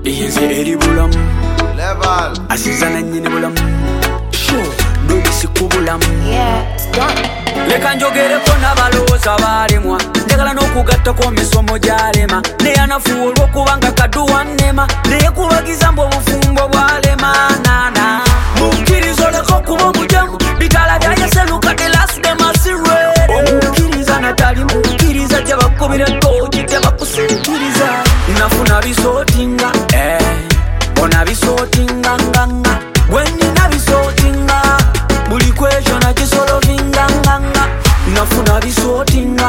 Easy eri bulamu Level. asiza na nyini bulamu sure doyisi kubulamu leka njogereko n'abalowooza baalemwa njagala n'okugattako misomo gy'alema naye anafuwa olw'okubanga kaduwa nnema naye kubagiza mbu obufumbo bw'alema nana mukkiriza oleka okuba omujemu bitala byayaseluka telasdemasirwe omukkiriza natali mukkiriza gye bakubira ettooki tebakusikiriza nafuna bisootinga ona bisootinga nganga gwenina bisootinga buli kwekyo nagisolovinga nganga nafuna bisootinga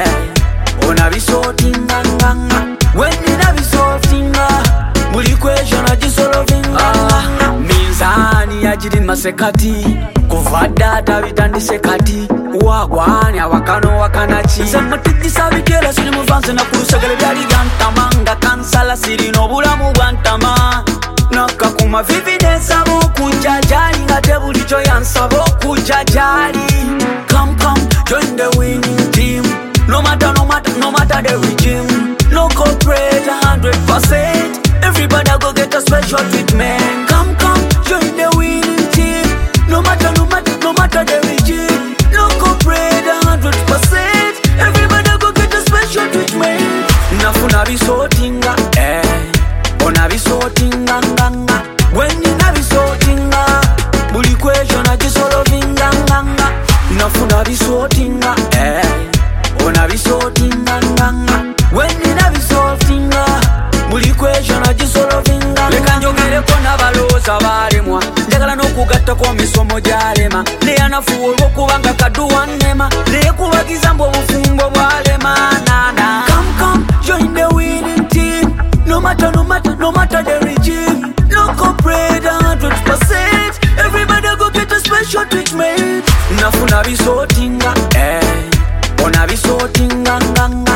ona bisootinga nganga gwenina bisootinga buli kwekyo nagisolovinga nganga minzaani yagiri masekati kuva data bitandise kati wagwani awakano wakanaki sematigisa bityera siri muvanze nakulusagala byali byantamanga kansala sirina obulamu bwantama nakakuma vivi nesaba okujja gyali nga tebulikyo yansaba okujja gyali come join the winning team no matter the regime no corporate 100% everybody go get a special treatment come join the winning team no matter the regime no corporate 100% everybody go get a special treatment nafuna bisootinga ona bisootinga nganga gwenina bisootinga buli kwekyo nagisolovinga nganga nafuna bisootinga ona bisootinga nganga gwenina bisootinga buli kwekyo nagisolovinga leka njogereko n'abalowooza baalemwa njagala n'okugattako misomo gy'alema naye anafuwa olw'okubanga kaduwa nnema naye kubagiza mbu obufumbo bw'alema nana come join the winning team no matter the regime no corporate 100% everybody go get a special treatment nafuna bisootinga ona bisootinga nganga